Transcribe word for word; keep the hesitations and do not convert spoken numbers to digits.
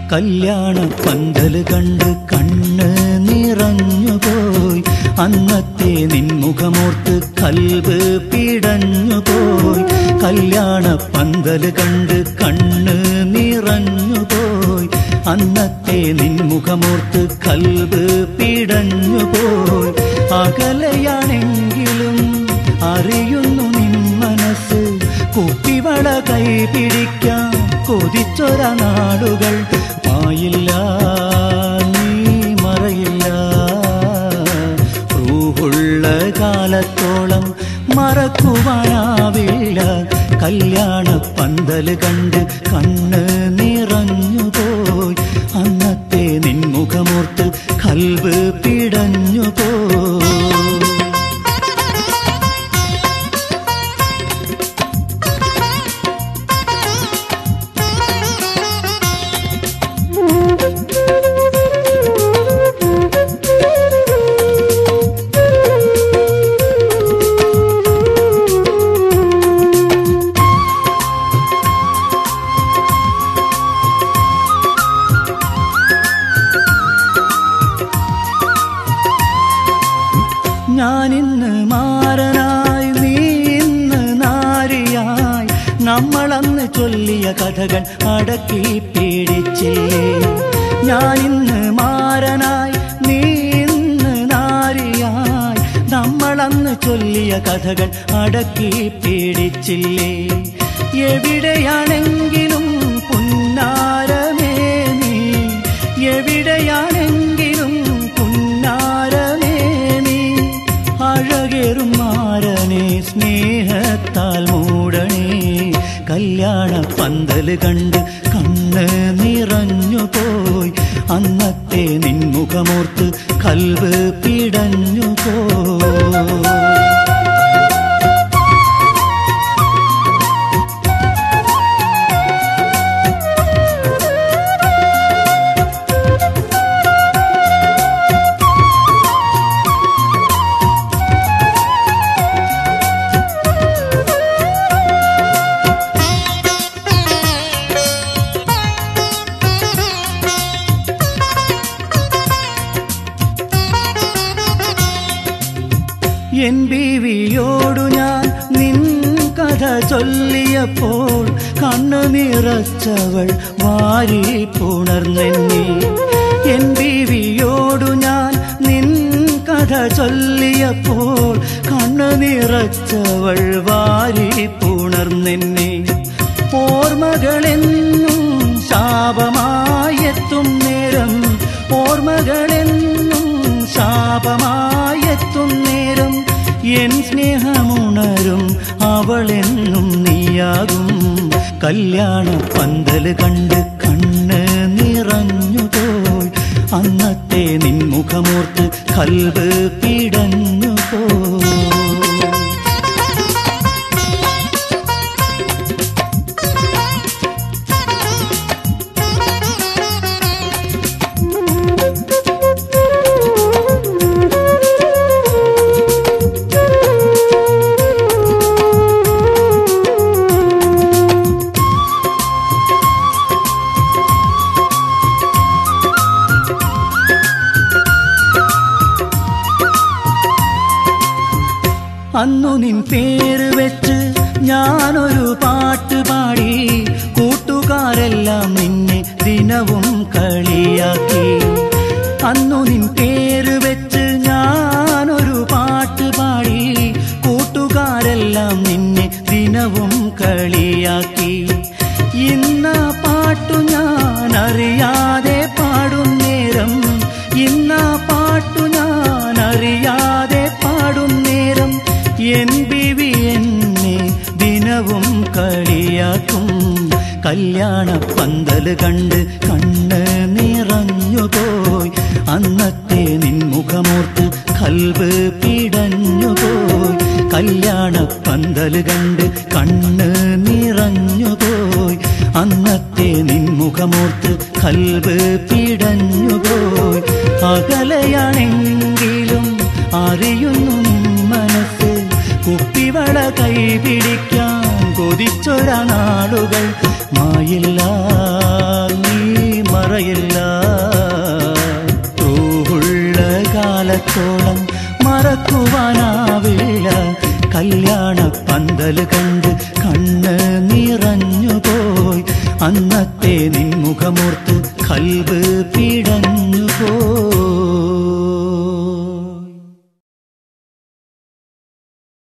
കല്യാണ പന്തല് കണ്ട് കണ്ണ് നിറഞ്ഞുപോയി. അന്നത്തെ നിൻമുഖമോർത്ത് കൽബ് പിടഞ്ഞുപോയി. കല്യാണ പന്തല് കണ്ട് കണ്ണ് നിറഞ്ഞുപോയി. അന്നത്തെ നിൻമുഖമോർത്ത് കൽബ് പിടഞ്ഞുപോയി. അകലെയാണെങ്കിലും അറിയുന്നു നിൻ മനസ്സ്. കുപ്പിവള കൈ പിടിക്കാൻ കൊതിച്ചൊര നാടുകൾ മായില്ല, നീ മറയില്ല. റൂഹുള്ള കാലത്തോളം മറക്കുവാനാവില്ല. കല്യാണ പന്തല് കണ്ട് കണ്ണ് നിറഞ്ഞുപോയി. അന്നത്തെ നിൻമുഖമോർത്ത് കൽബ് പിടഞ്ഞുപോയി. ഞാനിന്ന് മാരനായി, നീ ഇന്ന് നാരിയായി. നമ്മളന്ന് ചൊല്ലിയ കഥകൾ അടക്കി പിടിച്ചില്ലേ. ഞാനിന്ന് മാരനായി, നീ ഇന്ന് നാരിയായി. നമ്മളന്ന് ചൊല്ലിയ കഥകൾ അടക്കി പിടിച്ചില്ലേ. എവിടെയാണെങ്കിലും പുന്നാരമേ നീ, എവിടെയാണെങ്കിലും പുന്നാരമേ നീ. അഴകേറും മാരനെ സ്നേഹത്താൽ മൂടണേ. കല്യാണ പന്തല് കണ്ട് കണ്ണ് നിറഞ്ഞുപോയി. അന്നത്തെ നിൻമുഖമോർത്ത് കൽബ് പിടഞ്ഞുപോയി. എൻ ബീവിയോടു ഞാൻ നിൻ കഥ ചൊല്ലിയപ്പോൾ കണ്ണു നിറച്ചവൾ വാരി പുണർന്നെന്നെ. എൻ ബീവിയോടു ഞാൻ നിൻ കഥ ചൊല്ലിയപ്പോൾ കണ്ണു നിറച്ചവൾ വാരി പുണർന്നെന്നെ. ഓർമ്മകളെന്നും ശാപമായെത്തും നേരം, ഓർമ്മകളെന്നും ശാപമായെത്തും നേരം. എൻ സ്നേഹമുണരും അവളെന്നും നീയാകും. കല്യാണ പന്തല് കണ്ട് കണ്ണ് നിറഞ്ഞുപോയി. അന്നത്തെ നിൻമുഖമോർത്ത് കൽബ് പിടഞ്ഞുപോയി. അന്നു നിൻ പേര് വെച്ച് ഞാനൊരു പാട്ട് പാടി. കൂട്ടുകാരെല്ലാം നിന്നെ ദിനവും കളിയാക്കി. അന്നു നിൻ പേര് വെച്ച് ഞാനൊരു പാട്ട് പാടി. കൂട്ടുകാരെല്ലാം നിന്നെ ദിനവും കളിയാക്കി. ഇന്ന പാട്ടു ഞാൻ അറിയാതെ പാടും നേരം, ഇന്ന പാട്ടു ഞാൻ അറിയാതെ പാടും നേരം. എൻ ബീവി എന്നെ ദിനവും കളിയാക്കും. കല്യാണ പന്തല് കണ്ട് കണ്ണ് നിറഞ്ഞുപോയി. അന്നത്തെ നിൻമുഖമോർത്ത് കൽബ് പിടഞ്ഞുപോയി. കല്യാണ പന്തല് കണ്ട് കണ്ണ് നിറഞ്ഞുപോയി. അന്നത്തെ നിൻമുഖമോർത്ത് കൽബ് പിടഞ്ഞുപോയി. അകലെയാണെങ്കിലും അറിയുന്നു നിൻ മനസ്സ്. കുപ്പിവള കൈ പിടിക്കാൻ കൊതിച്ചൊര നാളുകൾ മായില്ല, നീ മറയില്ല. റൂഹുള്ള കാലത്തോളം മറക്കുവാനാവില്ല. കല്യാണ പന്തല് കണ്ട് കണ്ണ് നിറഞ്ഞുപോയി. അന്നത്തെ നിൻമുഖമോർത്ത് കൽബ് പീഡ